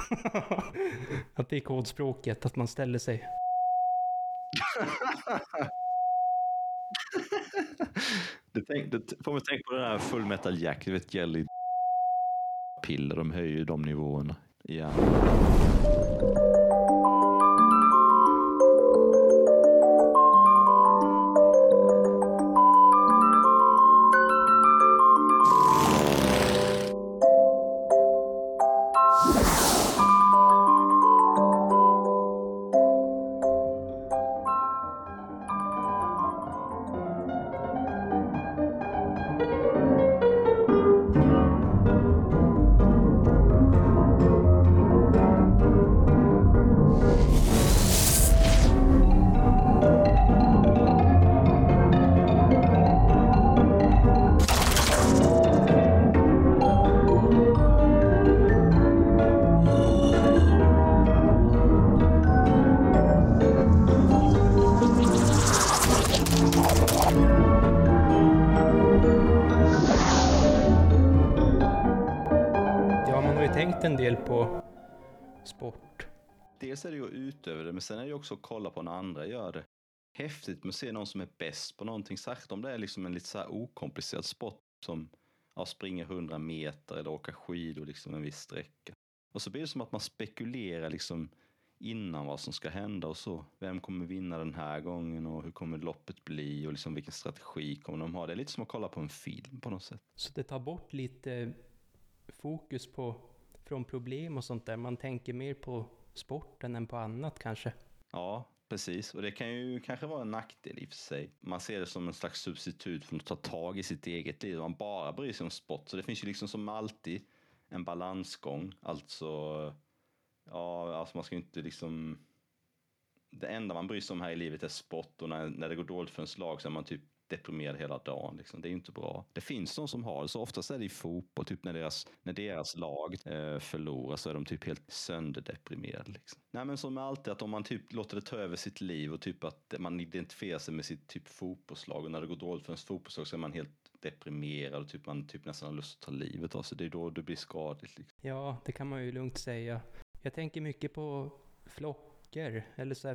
Att det är kodspråket, att man ställer sig. Det får man tänka på den här Full Metal Jack, du vet, Jelly piller, de höjer ju de nivåerna igen. Ja, man har ju tänkt en del på sport. Dels är det ju att utöva det, men sen är det ju också att kolla på när andra gör det. Häftigt med att se någon som är bäst på någonting, särskilt om det är liksom en lite så här okomplicerad sport som springa 100 meter eller åka skidor liksom en viss sträcka. Och så blir det som att man spekulerar liksom innan vad som ska hända och så. Vem kommer vinna den här gången och hur kommer loppet bli och liksom vilken strategi kommer de ha. Det är lite som att kolla på en film på något sätt. Så det tar bort lite fokus från problem och sånt där. Man tänker mer på sporten än på annat kanske. Ja, precis. Och det kan ju kanske vara en nackdel i och för sig. Man ser det som en slags substitut för att ta tag i sitt eget liv. Man bara bryr sig om sport. Så det finns ju liksom som alltid en balansgång. Alltså man ska ju inte liksom... Det enda man bryr sig om här i livet är sport. Och när det går dåligt för ens lag så är man typ deprimerad hela dagen. Liksom. Det är ju inte bra. Det finns de som har det. Så oftast är det i fotboll. Typ när deras lag förlorar så är de typ helt sönderdeprimerade. Liksom. Nej, men som alltid att om man typ låter det ta över sitt liv och typ att man identifierar sig med sitt typ fotbollslag. Och när det går dåligt för ens fotbollslag så är man helt deprimerad och man typ nästan har lust att ta livet av sig. Det är då det blir skadligt. Liksom. Ja, det kan man ju lugnt säga. Jag tänker mycket på flocker eller så här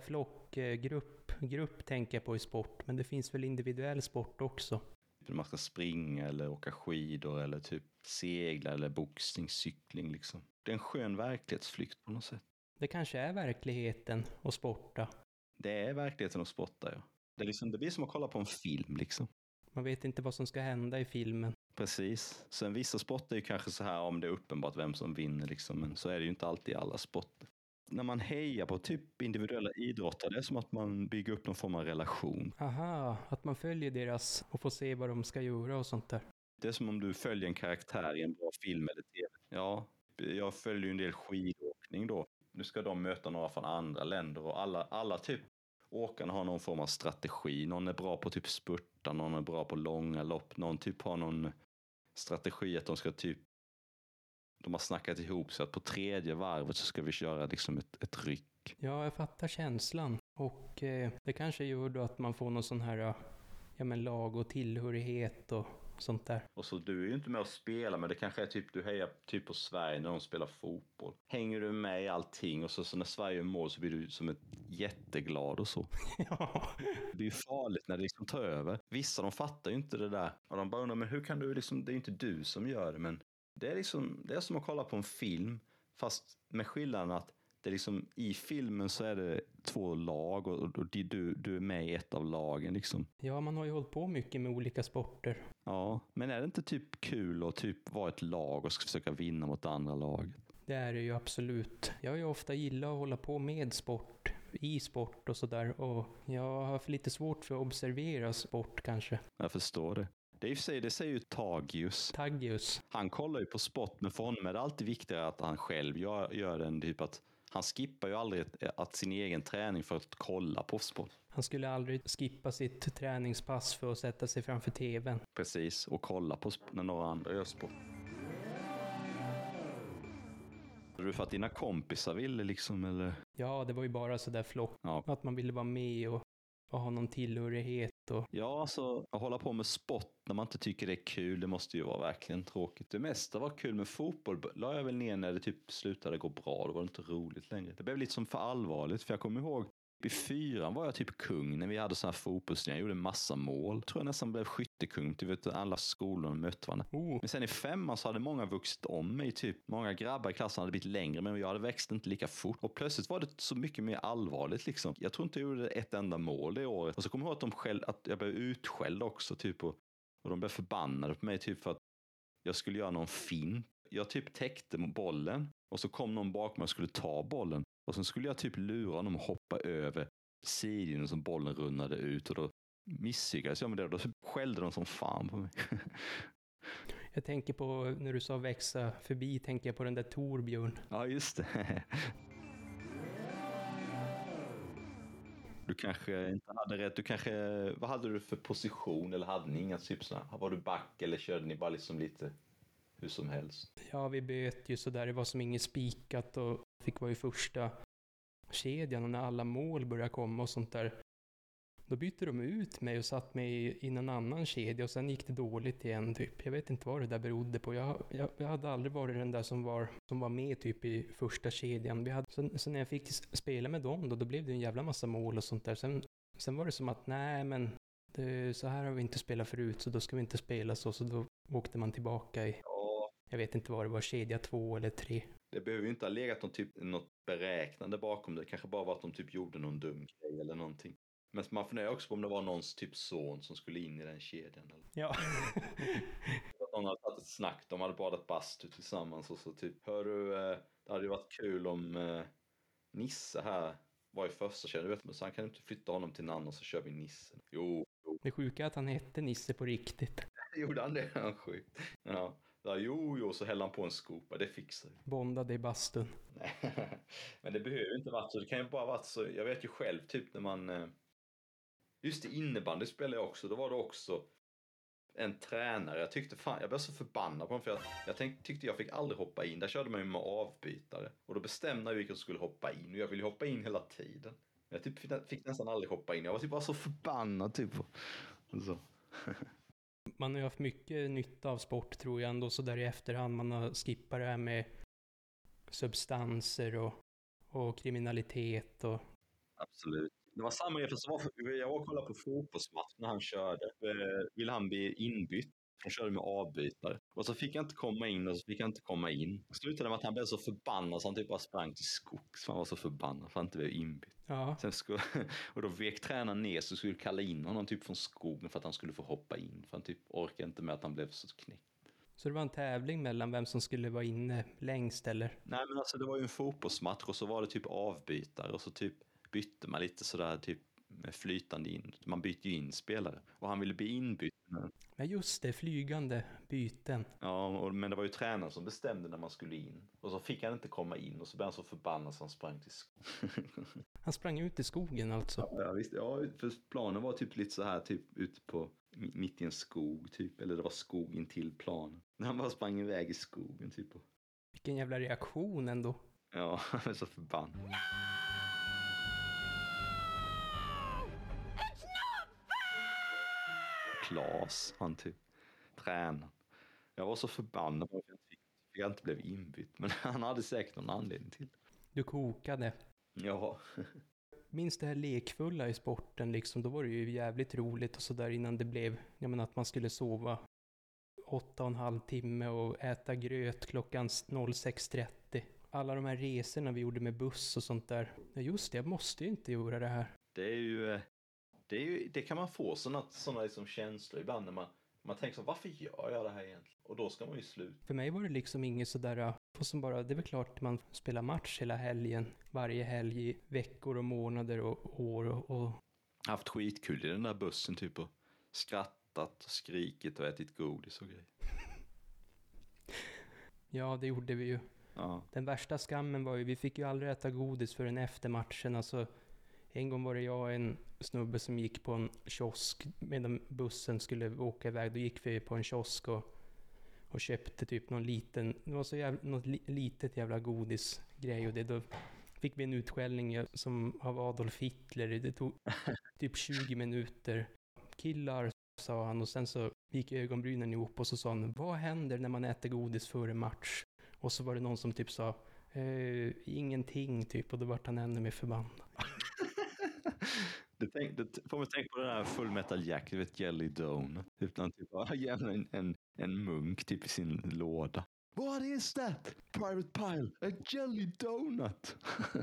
flockgrupp tänker jag på i sport, men det finns väl individuell sport också. Man ska springa eller åka skidor eller typ segla eller boxning, cykling liksom. Det är en skön verklighetsflykt på något sätt. Det kanske är verkligheten att sporta. Det är verkligheten att spotta, ja. Det blir som att kolla på en film liksom. Man vet inte vad som ska hända i filmen. Precis. Sen vissa sporter är ju kanske så här om det är uppenbart vem som vinner liksom. Men så är det ju inte alltid i alla sporter. När man hejar på typ individuella idrottare, det är som att man bygger upp någon form av relation. Aha, att man följer deras och får se vad de ska göra och sånt där. Det är som om du följer en karaktär i en bra film eller tv. Ja, jag följer ju en del skidåkning då. Nu ska de möta några från andra länder och alla typ åkarna har någon form av strategi. Någon är bra på typ spurta, någon är bra på långa lopp. Någon typ har någon strategi att de ska typ... De har snackat ihop så att på tredje varvet så ska vi köra liksom ett ryck. Ja, jag fattar känslan. Och det kanske gör då att man får någon sån här lag och tillhörighet och sånt där. Och så du är ju inte med och spelar, men det kanske är typ du hejar typ på Sverige när de spelar fotboll. Hänger du med i allting och så när Sverige är mål så blir du som ett jätteglad och så. Ja. Det är ju farligt när det liksom tar över. Vissa de fattar ju inte det där. Och de bara undrar, men hur kan du liksom, det är ju inte du som gör det, men det är liksom, det är som att kolla på en film, fast med skillnaden att det är liksom, i filmen så är det två lag och du är med i ett av lagen liksom. Ja, man har ju hållit på mycket med olika sporter. Ja, men är det inte typ kul att typ vara ett lag och ska försöka vinna mot andra lag? Det är det ju absolut. Jag har ju ofta gillat att hålla på med sport, i sport och sådär. Och jag har haft lite svårt för att observera sport kanske. Jag förstår det. Det är i och för sig, det säger ju Tagius. Han kollar ju på sport, men för honom är det alltid viktigare att han själv gör den typ att han skippar ju aldrig sin egen träning för att kolla på sport. Han skulle aldrig skippa sitt träningspass för att sätta sig framför tvn. Precis, och kolla på när några andra gör sport. Var du för att dina kompisar ville liksom, eller? Ja, det var ju bara så där flock. Ja. Att man ville vara med och och ha någon tillhörighet. Och... Ja, alltså att hålla på med sport när man inte tycker det är kul, det måste ju vara verkligen tråkigt. Det mesta var kul med fotboll, la jag väl ner när det typ slutade gå bra, då var det inte roligt längre. Det blev lite som för allvarligt, för jag kommer ihåg i 4 var jag typ kung när vi hade sån här fotbollslinjer. Jag gjorde en massa mål. Jag tror jag nästan blev skyttekung. Du vet, alla skolor mötte varandra. Men sen i 5 så hade många vuxit om mig. Typ. Många grabbar i klassen hade blivit längre, men jag hade växt inte lika fort. Och plötsligt var det så mycket mer allvarligt. Liksom. Jag tror inte jag gjorde ett enda mål det året. Och så kommer jag ihåg att jag blev utskälld också. Typ, och de blev förbannade på mig typ, för att jag skulle göra någon fint. Jag typ täckte bollen. Och så kom någon bakom mig och skulle ta bollen. Och sen skulle jag typ lura honom och hoppa över sidan som bollen runnade ut. Och då misslyckades jag med det. Och då skällde de som fan på mig. Jag tänker på, när du sa växa förbi, tänker jag på den där Torbjörn. Ja, just det. Du kanske inte hade rätt. Vad hade du för position? Eller hade ni inga typ sådana? Var du back eller körde ni bara liksom lite hur som helst? Ja, vi böt ju sådär. Det var som inget spikat och fick vara i första kedjan. Och när alla mål började komma och sånt där, då bytte de ut mig och satt mig i någon annan kedja. Och sen gick det dåligt igen typ. Jag vet inte vad det där berodde på. Jag hade aldrig varit den där som var med typ i första kedjan. Så när jag fick spela med dem då blev det en jävla massa mål och sånt där. Sen var det som att nej men så här har vi inte spelat förut, så då ska vi inte spela så då åkte man tillbaka i, jag vet inte vad det var, kedja 2 eller 3. Det behöver ju inte ha legat något beräknande bakom det. Kanske bara var att de typ gjorde någon dum grej eller någonting. Men man funderar också på om det var någons typ son som skulle in i den kedjan. Eller? Ja. Att någon hade tagit ett snack, de hade badat bastu tillsammans och så typ, hör du, det hade ju varit kul om Nisse här var i första kedjan, du vet, men så han kan inte flytta honom till en annan så kör vi Nisse. Jo. Det sjuka är att han hette Nisse på riktigt. Gjorde han det? Han sjukt. Ja. Jo, så hällde han på en skopa, det fixar ju. Bondade i bastun. Nej, men det behöver inte vara så, det kan ju bara vara så, jag vet ju själv typ när man, just i innebandy spelade jag också, då var det också en tränare, jag blev så förbannad på honom för jag tyckte jag fick aldrig hoppa in, där körde man ju med avbytare och då bestämde jag vilka som skulle hoppa in och jag ville hoppa in hela tiden. Jag typ fick nästan aldrig hoppa in, jag var typ bara så förbannad typ. Så. Man har ju haft mycket nytta av sport tror jag ändå, så där i efterhand man har skippat det här med substanser och kriminalitet och... Absolut. Det var samma grej, jag var och kollade på fotbollsmatch när han körde. Ville han bli inbytt? Han körde med avbytare. Och så fick jag inte komma in och så fick jag inte komma in. Det slutade med att han blev så förbannad så han typ bara sprang till skogs. Han var så förbannad för att han inte blev inbytt. Ja. Och då vek tränaren ner så skulle kalla in honom typ från skogen för att han skulle få hoppa in. För han typ orkade inte med att han blev så knäckt. Så det var en tävling mellan vem som skulle vara inne längst eller? Nej men alltså det var ju en fotbollsmatch och så var det typ avbytare och så typ bytte man lite sådär typ med flytande in. Man bytte ju in spelare. Och han ville bli inbytt. Ja just det, flygande byten. Ja, men det var ju tränaren som bestämde när man skulle in. Och så fick han inte komma in och så blev han så förbannad så han sprang till skogen. Han sprang ut i skogen alltså? Ja, visst. Ja, för planen var typ lite så här typ ute på mitt i en skog typ. Eller det var skog in till planen. Han bara sprang iväg i skogen typ. Vilken jävla reaktion ändå. Ja, han är så förbannad. Klas, han typ tränaren. Jag var så förbannad på att jag inte blev inbytt. Men han hade säkert någon anledning till det. Du kokade. Ja. Minns det här lekfulla i sporten liksom. Då var det ju jävligt roligt och sådär innan det blev. Jag menar att man skulle sova 8,5 timme och äta gröt klockan 06:30. Alla de här resorna vi gjorde med buss och sånt där. Ja just det, jag måste ju inte göra det här. Det kan man få såna liksom känslor ibland när man tänker så, varför gör jag det här egentligen? Och då ska man ju sluta. För mig var det liksom inget sådär, som bara, det är väl klart man spelar match hela helgen, varje helg i veckor och månader och år och... Haft skitkul i den där bussen typ och skrattat och skrikit och ätit godis och grejer. Ja, det gjorde vi ju. Ja. Den värsta skammen var ju, vi fick ju aldrig äta godis förrän efter matchen, alltså. En gång var det jag och en snubbe som gick på en kiosk medan bussen skulle åka iväg. Då gick vi på en kiosk och köpte typ någon liten, det var så något litet jävla godisgrej och det då fick vi en utskällning som av Adolf Hitler. Det tog typ 20 minuter. Killar, sa han, och sen så gick ögonbrynen ihop och så sa han, vad händer när man äter godis före match? Och så var det någon som typ sa, ingenting typ, och då var han ännu mer förbannad. Det får man tänka på den här Full Metal Jack, du vet, Jelly Donut. Utan typ en munk typ i sin låda. What is that? Private Pile, a Jelly Donut.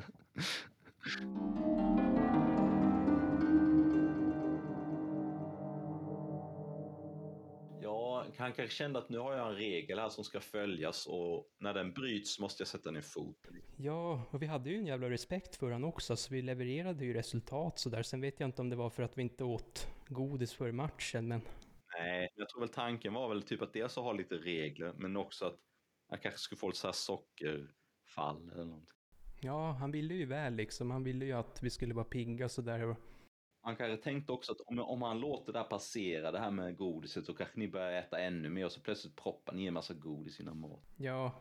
Ja, han kanske kände att nu har jag en regel här som ska följas och när den bryts måste jag sätta ner foten. Ja, och vi hade ju en jävla respekt för han också, så vi levererade ju resultat så där. Sen vet jag inte om det var för att vi inte åt godis för matchen, men... Nej, jag tror väl tanken var väl typ att dels ha lite regler, men också att jag kanske skulle få ett så här sockerfall eller någonting. Ja, han ville ju väl liksom. Han ville ju att vi skulle vara pigga så där. Han kanske tänkte också att om han låter det här passera, det här med godiset, så kanske ni börjar äta ännu mer och så plötsligt proppar ni en massa godis i sina mat. Ja.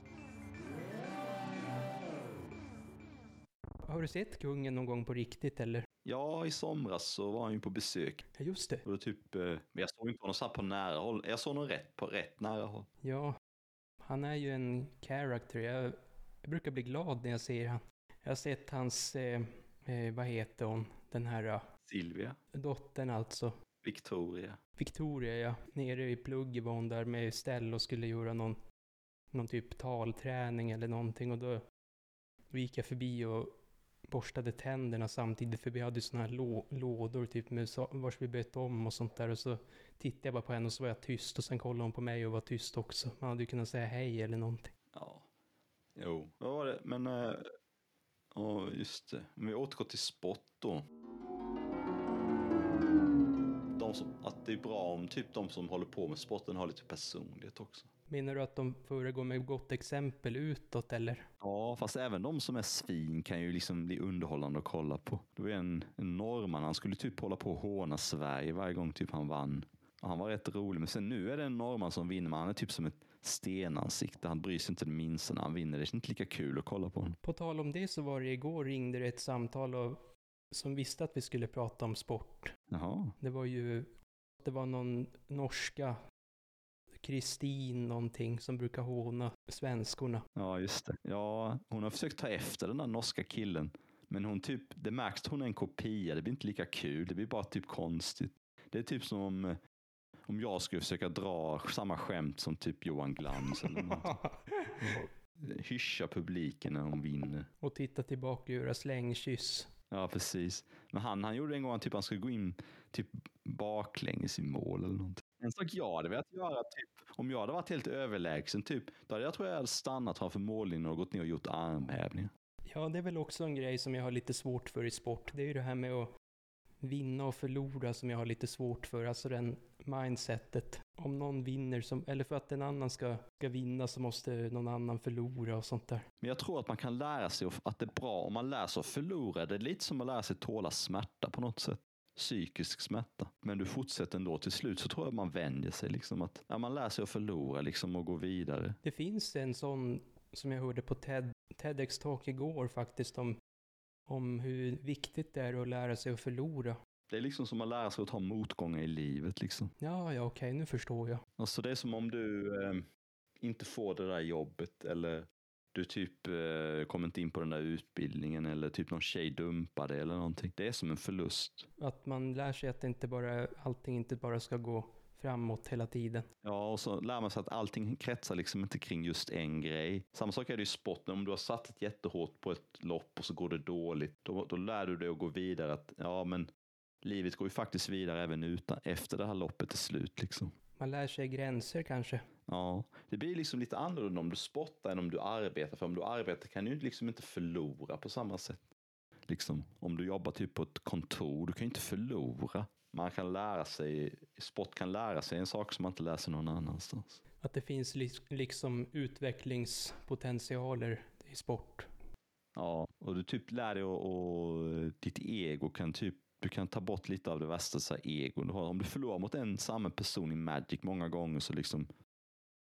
Har du sett kungen någon gång på riktigt eller? Ja, i somras så var han ju på besök. Ja, just det. Och då typ, men jag såg inte honom så här på nära håll. Jag såg honom rätt nära håll. Ja, han är ju en character. Jag brukar bli glad när jag ser han. Jag har sett hans, vad heter hon? Den här... Silvia. Dottern alltså. Victoria, ja. Nere i Plugg var hon där med Stella och skulle göra någon typ talträning eller någonting. Och då gick jag förbi och borstade tänderna samtidigt, för vi hade såna här lådor typ med vars vi bytte om och sånt där, och så tittade jag bara på henne och så var jag tyst och sen kollade hon på mig och var tyst också. Man hade ju kunnat säga hej eller någonting. Ja, jo, vad var det? Men, just det. Men vi återgår till sport då. Att det är bra om typ de som håller på med sporten har lite personlighet också. Menar du att de föregår med gott exempel utåt eller? Ja, fast även de som är svin kan ju liksom bli underhållande att kolla på. Det var en norrman, han skulle typ hålla på att håna Sverige varje gång typ han vann. Och han var rätt rolig, men sen nu är det en norrman som vinner, men han är typ som ett stenansikte. Han bryr sig inte det minsta när han vinner. Det är inte lika kul att kolla på honom. På tal om det så var det igår ringde det ett samtal som visste att vi skulle prata om sport. Jaha. Det var någon norska, Kristin någonting, som brukar håna svenskorna. Ja, just det. Ja, hon har försökt ta efter den där norska killen. Men hon typ, det märks att hon är en kopia. Det blir inte lika kul. Det blir bara typ konstigt. Det är typ som om jag skulle försöka dra samma skämt som typ Johan Glans eller något. Hyscha publiken när hon vinner. Och titta tillbaka och göra slängkyss. Ja, precis. Men han gjorde en gång typ han skulle gå in typ baklänges i mål eller någonting. En sak jag hade velat göra typ, om jag hade varit helt överlägsen typ, då hade jag hade stannat framför mållinjen och gått ner och gjort armhävningar. Ja, det är väl också en grej som jag har lite svårt för i sport. Det är ju det här med att vinna och förlora som jag har lite svårt för. Alltså den mindsetet. Om någon vinner, eller för att en annan ska vinna så måste någon annan förlora och sånt där. Men jag tror att man kan lära sig att det är bra om man lär sig att förlora. Det är lite som att lära sig tåla smärta på något sätt. Psykisk smärta. Men du fortsätter ändå till slut, så tror jag man vänjer sig liksom att man lär sig att förlora liksom och gå vidare. Det finns en sån som jag hörde på TEDx-talk igår faktiskt om hur viktigt det är att lära sig att förlora. Det är liksom som att lära sig att ha motgångar i livet liksom. Ja, okej, nu förstår jag. Alltså det är som om du inte får det där jobbet, eller du typ kommer inte in på den där utbildningen, eller typ någon tjej dumpar det eller någonting. Det är som en förlust. Att man lär sig att allting inte bara ska gå framåt hela tiden. Ja, och så lär man sig att allting kretsar liksom inte kring just en grej. Samma sak är det i sporten. Om du har satt ett jättehårt på ett lopp och så går det dåligt, då lär du dig att gå vidare. Att ja, men livet går ju faktiskt vidare även efter det här loppet är slut liksom. Man lär sig gränser kanske. Ja, det blir liksom lite annorlunda om du sportar än om du arbetar. För om du arbetar kan du liksom inte förlora på samma sätt. Liksom, om du jobbar typ på ett kontor, du kan ju inte förlora. Man kan lära sig, sport kan lära sig en sak som man inte lär sig någon annanstans. Att det finns liksom utvecklingspotentialer i sport. Ja, och du typ lär dig och ditt ego kan typ, du kan ta bort lite av det värsta så här ego du har. Om du förlorar mot en samma person i Magic många gånger så liksom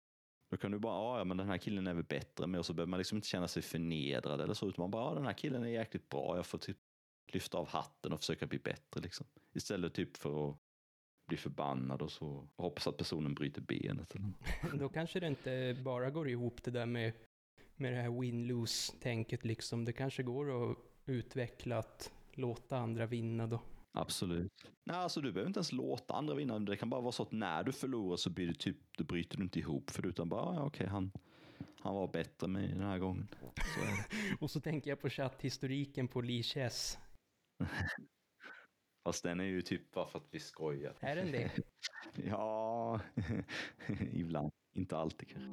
Då kan du bara, ja men den här killen är väl bättre med, och så behöver man liksom inte känna sig förnedrad eller så, utan man bara, ja den här killen är jäkligt bra, jag får typ lyfta av hatten och försöka bli bättre liksom. Istället typ för att bli förbannad och så och hoppas att personen bryter benet. Eller. Då kanske det inte bara går ihop det där med det här win-lose-tänket liksom. Det kanske går att utveckla att låta andra vinna då. Absolut. Nej, alltså du behöver inte ens låta andra vinna. Det kan bara vara så att när du förlorar så blir det typ, då bryter du inte ihop för utan bara, ja, okej, han var bättre med den här gången. Så är det. Och så tänker jag på chatthistoriken på Lee Chess. Fast den är ju typ bara för att vi skojar. Är den det? Ja, ibland. Inte alltid kanske.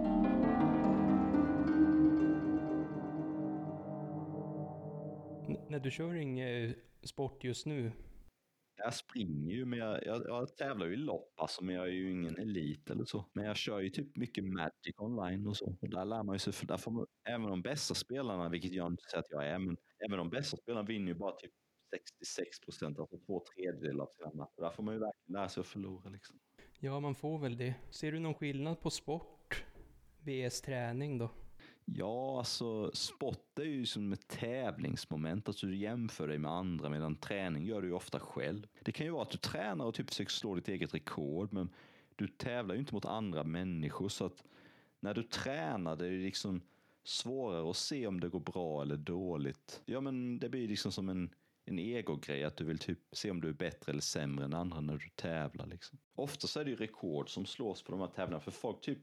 När du kör ingen sport just nu? Jag springer ju, men jag tävlar ju i lopp, alltså, men jag är ju ingen elit eller så. Men jag kör ju typ mycket Magic online och så. Och där lär man ju sig, för där får man, även de bästa spelarna, vilket jag inte säger att jag är, men även de bästa spelarna vinner ju bara typ 66%, alltså 2/3 av sina matcher. Där får man ju verkligen lära sig att förlora liksom. Ja, man får väl det. Ser du någon skillnad på sport vs träning då? Ja, alltså sport är ju som ett tävlingsmoment, alltså du jämför dig med andra, medan träning gör du ju ofta själv. Det kan ju vara att du tränar och typ försöker slå ditt eget rekord, men du tävlar ju inte mot andra människor, så att när du tränar det är det liksom svårare att se om det går bra eller dåligt. Ja, men det blir liksom som en ego-grej, att du vill typ se om du är bättre eller sämre än andra när du tävlar liksom. Ofta så är det ju rekord som slås på de här tävlingarna, för folk typ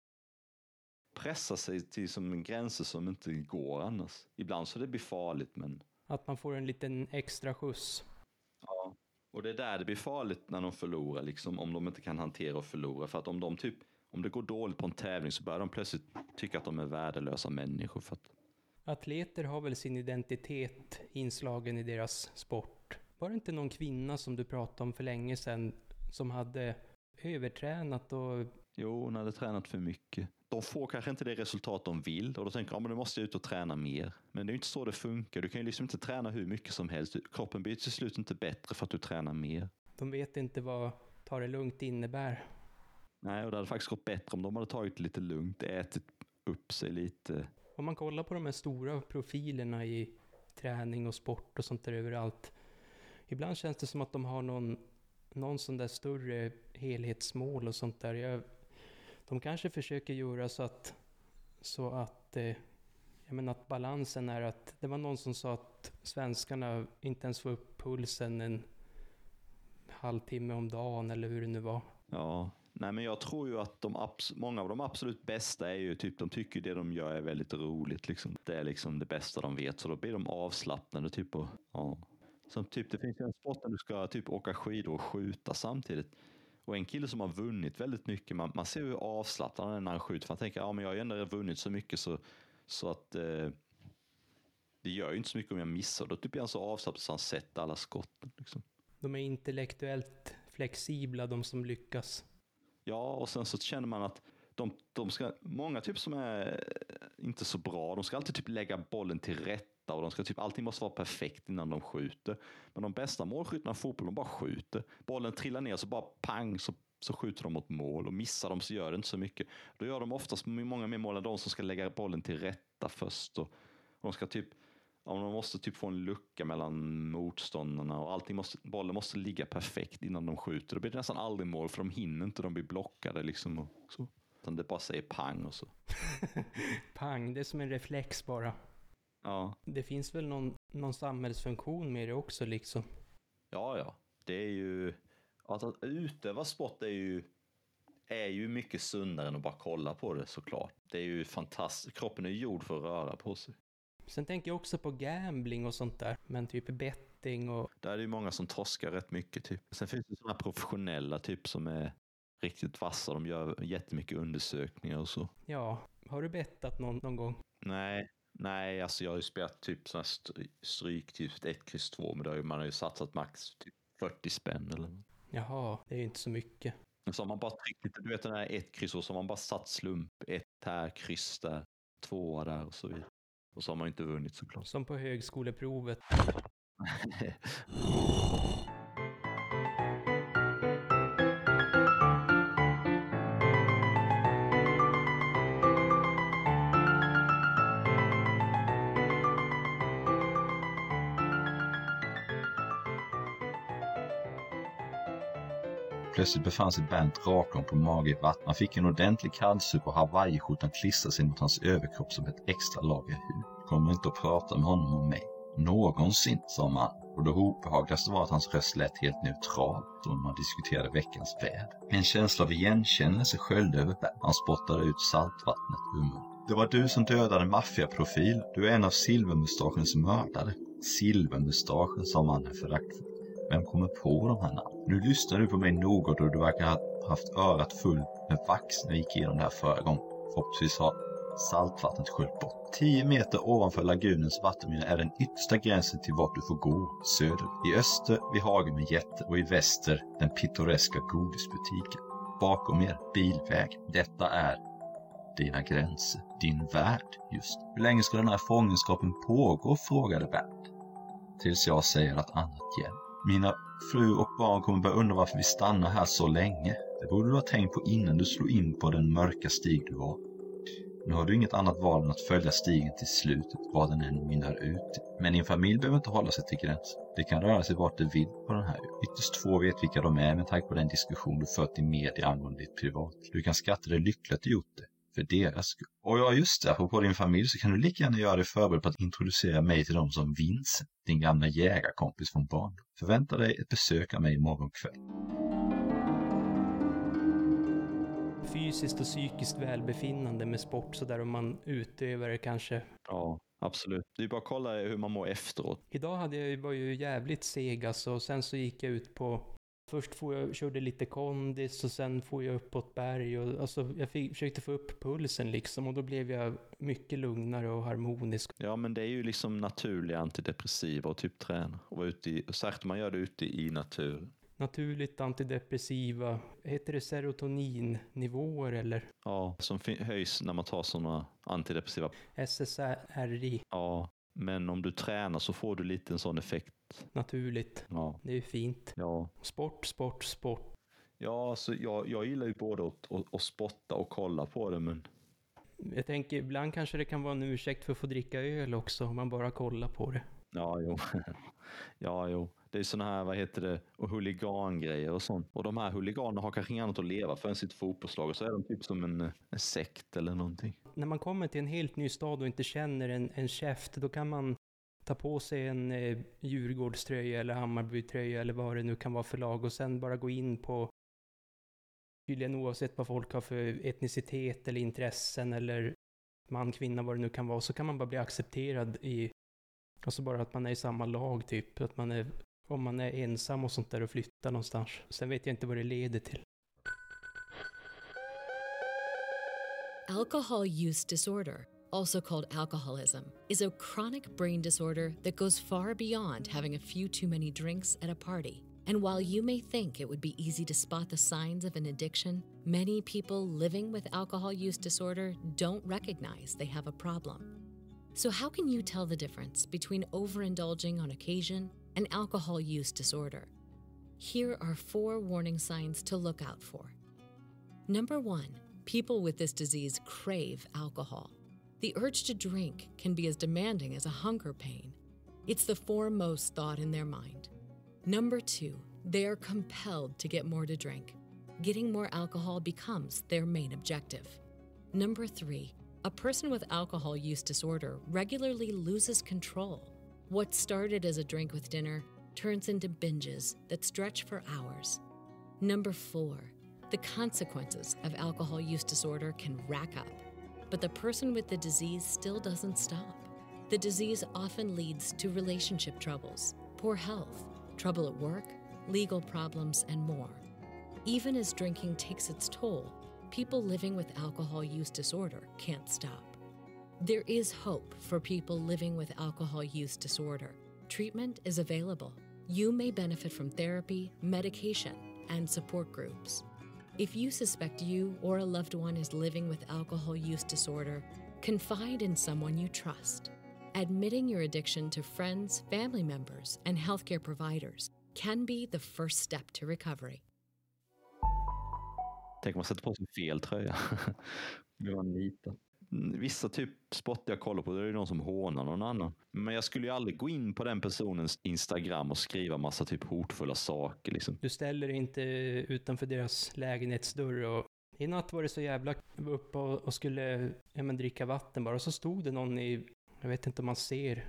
pressa sig till som gränser som inte går annars. Ibland så det blir farligt, men... Att man får en liten extra skjuts. Ja, och det är där det blir farligt när de förlorar, liksom, om de inte kan hantera och förlora. För att om det går dåligt på en tävling så börjar de plötsligt tycka att de är värdelösa människor. För att... Atleter har väl sin identitet inslagen i deras sport. Var det inte någon kvinna som du pratade om för länge sedan som hade övertränat och... Jo, hon hade tränat för mycket. De får kanske inte det resultat de vill, och då tänker de, men nu måste jag ut och träna mer. Men det är ju inte så det funkar. Du kan ju liksom inte träna hur mycket som helst. Kroppen blir till slut inte bättre för att du tränar mer. De vet inte vad ta det lugnt innebär. Nej, och det hade faktiskt gått bättre om de hade tagit det lite lugnt, ätit upp sig lite. Om man kollar på de här stora profilerna i träning och sport och sånt där överallt. Ibland känns det som att de har någon sån där större helhetsmål och sånt där. De kanske försöker göra så att jag menar att balansen är att det var någon som sa att svenskarna inte ens får upp pulsen en halvtimme om dagen eller hur det nu var. Ja, nej, men jag tror ju att många av de absolut bästa är ju typ, de tycker det de gör är väldigt roligt liksom. Det är liksom det bästa de vet, så då blir de avslappnade typ, och ja. Som typ, det finns ju en sport där du ska typ åka skidor och skjuta samtidigt. Och en kille som har vunnit väldigt mycket, man ser hur avslappnad han är när han skjuter. För han tänker, ja men jag har ju ändå vunnit så mycket så att det gör ju inte så mycket om jag missar. Då typ är han så avslappnad så han sätter alla skotten liksom. De är intellektuellt flexibla, de som lyckas. Ja, och sen så känner man att de ska, många typ som är inte så bra, de ska alltid typ lägga bollen till rätta, och de ska typ, allting måste vara perfekt innan de skjuter. Men de bästa målskyttarna i fotboll, de bara skjuter. Bollen trillar ner så bara pang så skjuter de mot mål, och missar de så gör det inte så mycket. Då gör de oftast många mer mål än de som ska lägga bollen till rätta först, och de ska typ, om de måste typ få en lucka mellan motståndarna, och bollen måste ligga perfekt innan de skjuter. Då blir det nästan aldrig mål, för de hinner inte, de blir blockade liksom, och så. Utan det bara säger pang och så. Pang, det är som en reflex bara. Ja. Det finns väl någon samhällsfunktion med det också liksom. Ja. Det är ju, att utöva sport är ju mycket sundare än att bara kolla på det, såklart. Det är ju fantastiskt. Kroppen är gjord för att röra på sig. Sen tänker jag också på gambling och sånt där. Men typ betting och... Där är det ju många som torskar rätt mycket typ. Sen finns det sådana professionella typ som är riktigt vassa. De gör jättemycket undersökningar och så. Ja, har du bettat någon gång? Nej, alltså jag har ju spelat typ sådana stryk, typ 1-2, men man har ju satsat max typ 40 spänn eller. Jaha, det är ju inte så mycket. Så har man bara tryckt lite, du vet den här 1-kryss, och så har man bara satt slump, 1 här, kryss där, 2 där och så vidare. Och så har man inte vunnit såklart. Som på högskoleprovet. Plötsligt befann sig Bernt rakom på mage i vatten. Han fick en ordentlig kallsup och hawaiiskjortan klistrade sig mot hans överkropp som ett extra lager hud. Kommer inte att prata med honom om mig. Någonsin, sa man. Och det obehagligaste var att hans röst lät helt neutral då man diskuterade veckans väder. En känsla av igenkännelse sköljde över Bernt. Han spottade ut saltvattnet ur munnen. Det var du som dödade maffiaprofil. Du är en av Silvermustachens mördare. Silvermustachen, sa mannen föraktfullt. Vem kommer på de här namnen? Nu lyssnar du på mig något och du verkar ha haft örat fullt med vax när vi gick igenom det här förra gången. Förhoppningsvis har saltvattnet sköljt bort. 10 meter ovanför lagunens vattenmynning är den yttersta gränsen till vart du får gå söder. I öster vid hagen med jätter och i väster den pittoreska godisbutiken. Bakom er bilväg. Detta är dina gränser, din värld just. Hur länge ska den här fångenskapen pågå, frågade Bernt. Tills jag säger att annat gäller. Mina fru och barn kommer börja undra varför vi stannar här så länge. Det borde du ha tänkt på innan du slog in på den mörka stig du var. Nu har du inget annat val än att följa stigen till slutet, vad den än mynnar ut. Men din familj behöver inte hålla sig till gränsen. Det kan röra sig vart det vill på den här. Ytterst få vet vilka de är med tanke på den diskussion du fört i media angående ditt privat. Du kan skatta dig lyckligt att du gjort det. För deras skull. Och ja, just det, apropå din familj så kan du lika gärna göra dig förberedd på att introducera mig till dem som Vincent, din gamla jägarkompis från barn. Förvänta dig ett besök av mig imorgon kväll. Fysiskt och psykiskt välbefinnande med sport sådär om man utövar det kanske. Ja, absolut. Det är bara att kolla hur man mår efteråt. Idag var ju jävligt seg alltså, och sen så gick jag ut på... Först körde lite kondis och sen får jag uppåt berg och alltså försökte få upp pulsen liksom, och då blev jag mycket lugnare och harmonisk. Ja, men det är ju liksom naturliga antidepressiva och typ träna och vara ute i, och särskilt man gör det ute i natur. Naturligt antidepressiva, heter det serotoninnivåer eller? Ja, som höjs när man tar sådana antidepressiva. SSRI. Ja, men om du tränar så får du lite en sån effekt. Naturligt. Ja. Det är ju fint. Ja. Sport. Ja, så jag gillar ju både att spotta och kolla på det, men... Jag tänker, ibland kanske det kan vara en ursäkt för att få dricka öl också, om man bara kollar på det. Ja, jo. Ja, jo. Det är såna här, vad heter det, och huligangrejer och sånt. Och de här huliganerna har kanske inget annat att leva för än sitt fotbollslag, och så är de typ som en sekt eller någonting. När man kommer till en helt ny stad och inte känner en käft, då kan man ta på sig en Djurgårdströja eller Hammarbytröja eller vad det nu kan vara för lag, och sen bara gå in på, tydligen oavsett vad folk har för etnicitet eller intressen eller man, kvinna, vad det nu kan vara, så kan man bara bli accepterad i, alltså bara att man är i samma lag typ, att man är, om man är ensam och sånt där och flyttar någonstans. Sen vet jag inte vad det leder till. Alcohol use disorder, also called alcoholism, is a chronic brain disorder that goes far beyond having a few too many drinks at a party. And while you may think it would be easy to spot the signs of an addiction, many people living with alcohol use disorder don't recognize they have a problem. So how can you tell the difference between overindulging on occasion and alcohol use disorder? Here are 4 warning signs to look out for. Number 1, people with this disease crave alcohol. The urge to drink can be as demanding as a hunger pain. It's the foremost thought in their mind. Number 2, they are compelled to get more to drink. Getting more alcohol becomes their main objective. Number 3, a person with alcohol use disorder regularly loses control. What started as a drink with dinner turns into binges that stretch for hours. Number 4, the consequences of alcohol use disorder can rack up, but the person with the disease still doesn't stop. The disease often leads to relationship troubles, poor health, trouble at work, legal problems, and more. Even as drinking takes its toll, people living with alcohol use disorder can't stop. There is hope for people living with alcohol use disorder. Treatment is available. You may benefit from therapy, medication, and support groups. If you suspect you or a loved one is living with alcohol use disorder, confide in someone you trust. Admitting your addiction to friends, family members, and healthcare providers can be the first step to recovery. Tänk om man sätter på sig fel tröja. Det var en liten. vissa typ sport jag kollar på, det är ju någon som hånar någon annan. Men jag skulle ju aldrig gå in på den personens Instagram och skriva massa typ hotfulla saker liksom. Du ställer dig inte utanför deras lägenhetsdörr och i natt var det så jävla uppe och skulle dricka vatten bara. Och så stod det någon i, jag vet inte om man ser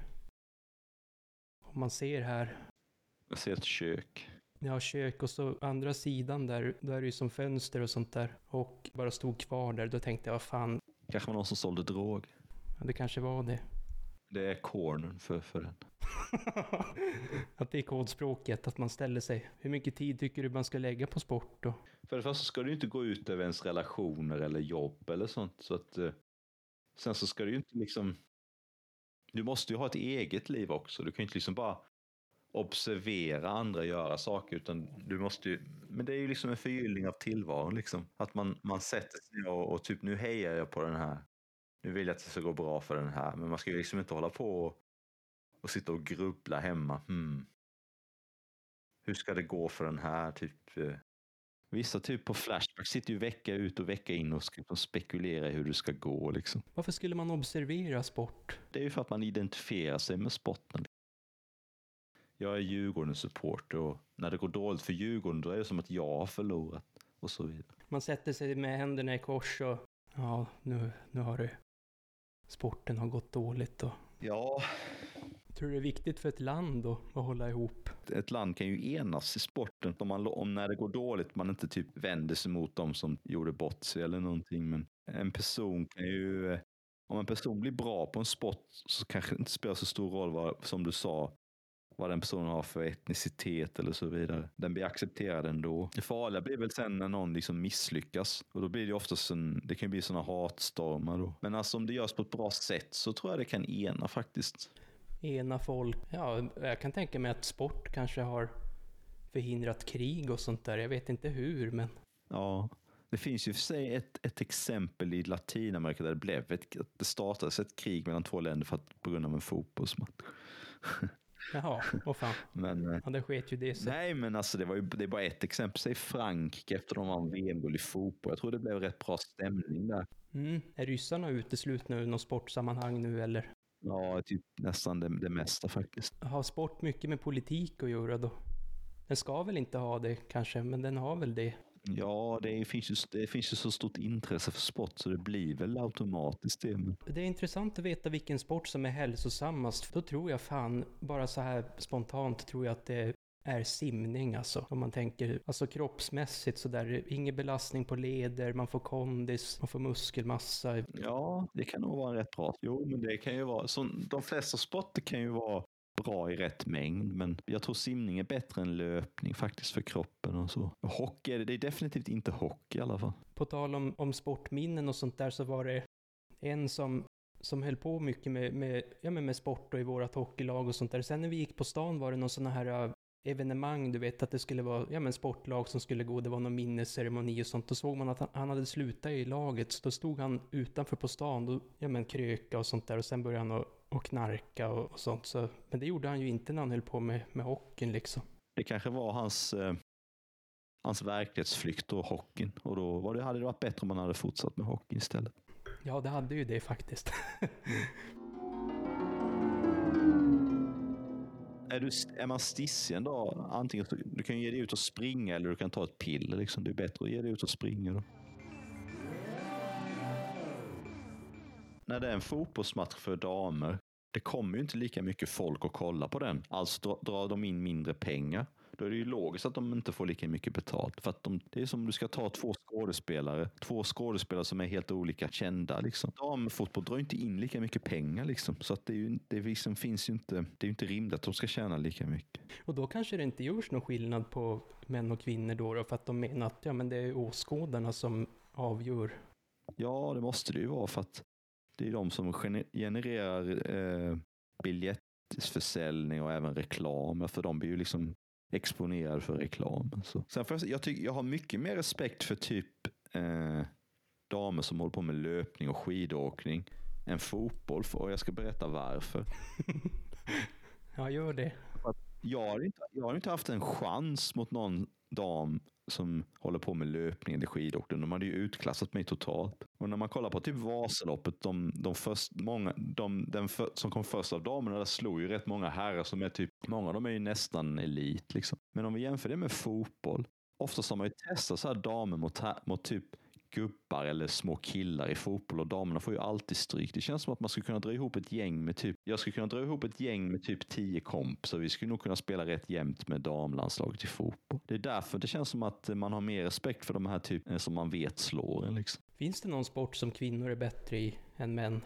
här. Jag ser ett kök. Ja, kök och så andra sidan där är det ju som fönster och sånt där. Och bara stod kvar där. Då tänkte jag, vad fan. Kanske var någon som sålde drog. Ja, det kanske var det. Det är cornern för den. Att det är kodspråket, att man ställer sig. Hur mycket tid tycker du man ska lägga på sport då? För det första ska du inte gå ut över ens relationer eller jobb eller sånt. Så att, sen så ska du ju inte liksom... Du måste ju ha ett eget liv också. Du kan ju inte liksom bara observera andra göra saker, utan du måste ju... Men det är ju liksom en förgyllning av tillvaron liksom. Att man sätter sig och typ, nu hejar jag på den här. Nu vill jag att det ska gå bra för den här. Men man ska ju liksom inte hålla på och sitta och grubbla hemma. Hur ska det gå för den här? Typ, vissa typ på Flashback sitter ju vecka ut och vecka in och ska spekulera i hur det ska gå liksom. Varför skulle man observera sport? Det är ju för att man identifierar sig med sporten. Jag är Djurgårdens supporter och när det går dåligt för Djurgården då är det som att jag har förlorat och så vidare. Man sätter sig med händerna i kors och ja, nu har det... Sporten har gått dåligt och... Ja. Tror du det är viktigt för ett land då att hålla ihop? Ett land kan ju enas i sporten om när det går dåligt man inte typ vänder sig mot dem som gjorde bort sig eller någonting. Men en person kan ju... Om en person blir bra på en sport så kanske det inte spelar så stor roll som du sa, vad den personen har för etnicitet eller så vidare. Den blir accepterad ändå. Det farliga blir väl sen när någon liksom misslyckas. Och då blir det oftast det kan bli sådana hatstormar då. Men alltså om det görs på ett bra sätt så tror jag det kan ena faktiskt. Ena folk. Ja, jag kan tänka mig att sport kanske har förhindrat krig och sånt där. Jag vet inte hur, men... Ja, det finns ju för sig ett exempel i Latinamerika där det startades ett krig mellan två länder på grund av en fotbollsmatch. Jaha, vad fan. Men, ja, det sket ju det så. Nej, men alltså det är bara ett exempel. Säg Frankrike efter de vann VM-guld i fotboll. Jag tror det blev rätt bra stämning där. Är ryssarna uteslutna ur någon sportsammanhang nu eller? Ja, typ nästan det mesta faktiskt. Har sport mycket med politik att göra då? Den ska väl inte ha det kanske, men den har väl det. Ja, det finns ju så stort intresse för sport så det blir väl automatiskt det. Det är intressant att veta vilken sport som är hälsosammast. Då tror jag fan, bara så här spontant tror jag att det är simning alltså. Om man tänker, alltså kroppsmässigt så där, ingen belastning på leder, man får kondis, man får muskelmassa. Ja, det kan nog vara rätt bra. Jo, men det kan ju vara, så de flesta sporter kan ju vara bra i rätt mängd, men jag tror simning är bättre än löpning faktiskt för kroppen och så. Och hockey, det är definitivt inte hockey i alla fall. På tal om sportminnen och sånt där så var det en som höll på mycket med sport och i vårat hockeylag och sånt där. Sen när vi gick på stan var det någon sån här evenemang, du vet att det skulle vara sportlag som skulle gå, det var någon minnesceremoni och sånt. Då såg man att han hade slutat i laget, så då stod han utanför på stan och kröka och sånt där och sen började han och knarka och sånt. Så, men det gjorde han ju inte när han höll på med hockeyn liksom. Det kanske var hans verklighetsflykt och hockeyn, och då hade det varit bättre om man hade fortsatt med hockey istället. Ja, det hade ju det faktiskt. Är man stissig en dag, antingen du kan ge dig ut och springa eller du kan ta ett piller liksom. Det är bättre att ge dig ut och springa då. När det är en fotbollsmatch för damer, det kommer ju inte lika mycket folk att kolla på den. Alltså drar de in mindre pengar. Då är det ju logiskt att de inte får lika mycket betalt. För att det är som om du ska ta två skådespelare som är helt olika kända. Liksom. Damfotboll drar inte in lika mycket pengar. Liksom. Så att det finns ju inte, det är ju inte rimligt att de ska tjäna lika mycket. Och då kanske det inte görs någon skillnad på män och kvinnor då för att de menar att men det är åskådarna som avgör. Ja, det måste det ju vara, för att det är de som genererar biljettförsäljning och även reklam. För de blir ju liksom exponerad för reklam. Så. Sen jag har mycket mer respekt för typ damer som håller på med löpning och skidåkning än fotboll. Och jag ska berätta varför. Ja, gör det. Jag har inte haft en chans mot någon dam som håller på med löpning eller skidåkning, de hade ju utklassat mig totalt. Och när man kollar på typ Vasaloppet, som kom först av damerna, där slog ju rätt många herrar som är typ, många av dem är ju nästan elit liksom. Men om vi jämför det med fotboll, oftast har man ju testat så här damer mot typ gubbar eller små killar i fotboll, och damerna får ju alltid stryk. Det känns som att man skulle kunna dra ihop ett gäng med typ, jag skulle kunna dra ihop ett gäng med typ 10 kompisar. Vi skulle nog kunna spela rätt jämnt med damlandslaget i fotboll. Det är därför det känns som att man har mer respekt för de här typen som man vet slår en liksom. Finns det någon sport som kvinnor är bättre i än män?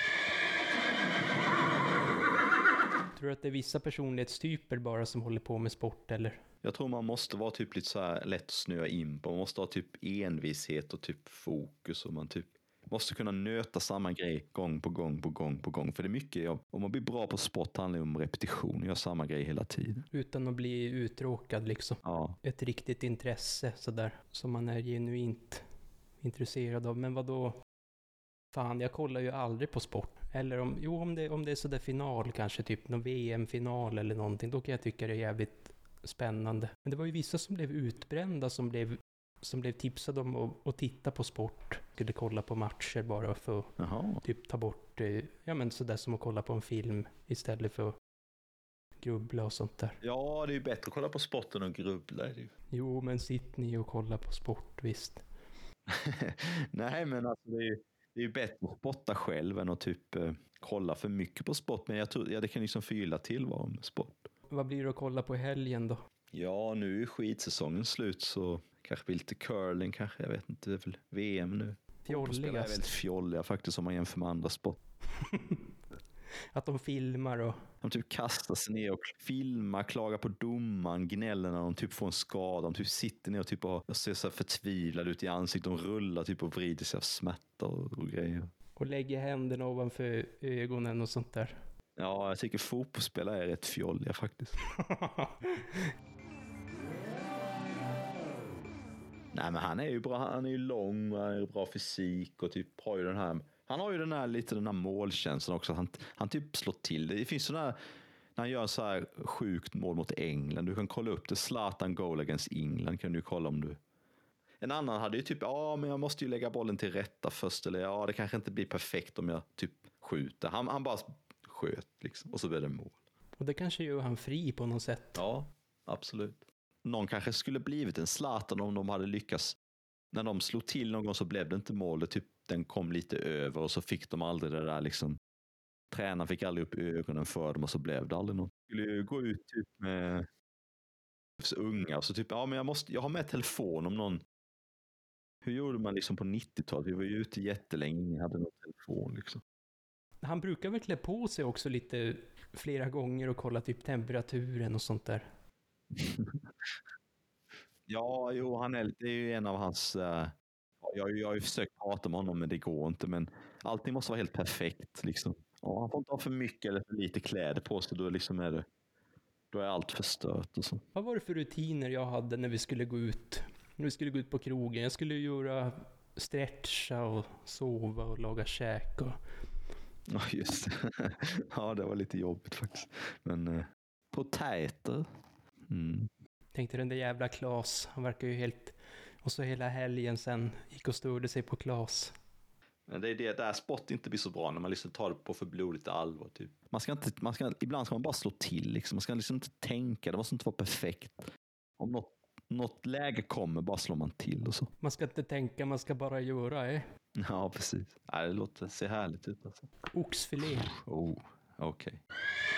Tror du att det är vissa personlighetstyper bara som håller på med sport, eller? Jag tror man måste vara typ lite så här lätt att snöa in på. Man måste ha typ envishet och typ fokus, och man typ måste kunna nöta samma grej gång på gång på gång på gång. För det är mycket, om man blir bra på sport handlar det om repetition, gör samma grej hela tiden. Utan att bli uttråkad liksom. Ja. Ett riktigt intresse sådär, som man är genuint intresserad av. Men vadå? Fan, jag kollar ju aldrig på sport. Eller om det är sådär final, kanske typ någon VM-final eller någonting, då kan jag tycka det är jävligt spännande. Men det var ju vissa som blev utbrända, som blev tipsade om att titta på sport. Skulle kolla på matcher bara för att typ ta bort, ja men sådär som att kolla på en film istället för att grubbla och sånt där. Ja, det är ju bättre att kolla på sporten än att grubbla. Jo, men sitt ni och kolla på sport, visst. Nej, men alltså det är ju bättre att spotta själv än att typ kolla för mycket på sport. Men jag tror det kan liksom förgylla tillvaron med sport. Vad blir det att kolla på i helgen då? Ja, nu är skidsäsongen slut, så kanske blir lite curling kanske. Jag vet inte, det är väl VM nu. Fjolligast. är väldigt fjolliga faktiskt om man jämför med andra sport. Att de filmar och... De typ kastar sig ner och filmar, klagar på domaren, gnäller när de typ får en skada. De typ sitter ner och typ ser så här förtvivlade ut i ansiktet. De rullar typ och vrider sig av smärta och grejer. Och lägger händerna ovanför ögonen och sånt där. Ja, jag tycker fotbollsspelare är rätt fjolliga faktiskt. Nej, men han är ju bra. Han är ju lång och har bra fysik och typ har ju den här... Han har ju den här målkänslan också. Han typ slår till. Det finns sådana här, när han gör så här sjukt mål mot England. Du kan kolla upp det. Zlatan goal against England kan du kolla om du... En annan hade ju typ, men jag måste ju lägga bollen till rätta först. Eller det kanske inte blir perfekt om jag typ skjuter. Han bara sköt liksom. Och så blir det mål. Och det kanske gör han fri på något sätt. Ja, absolut. Någon kanske skulle blivit en Zlatan om de hade lyckats. När de slog till någon gång så blev det inte målet. Typ den kom lite över och så fick de aldrig det där liksom. Tränaren fick aldrig upp ögonen för dem och så blev det aldrig något. Jag skulle ju gå ut typ med unga och så typ, men jag har med telefon om någon. Hur gjorde man liksom på 90-talet? Vi var ju ute jättelänge, ingen hade någon telefon liksom. Han brukar väl klä på sig också lite flera gånger och kolla typ temperaturen och sånt där. Ja, jo, det är ju en av hans... Jag har ju försökt prata med honom, men det går inte. Men allting måste vara helt perfekt. Liksom. Ja, han får inte ha för mycket eller för lite kläder på sig. Då, liksom då är allt förstört. Och så. Vad var det för rutiner jag hade när vi skulle gå ut? När vi skulle gå ut på krogen. Jag skulle göra stretcha och sova och laga käk. Ja, just det. Ja, det var lite jobbigt faktiskt. Men potäter. Tänkte den där jävla Klas. Han verkar ju helt... Och så hela helgen sen gick och störde sig på Klas. Men det är det där sport inte blir så bra när man liksom tar det på för blodigt allvar. Typ. Ibland ska man bara slå till. Liksom. Man ska liksom inte tänka. Det måste inte vara perfekt. Om något läge kommer, bara slår man till och så. Man ska inte tänka, man ska bara göra, Ja, precis. Det ser härligt ut. Alltså. Oxfilé. Okej.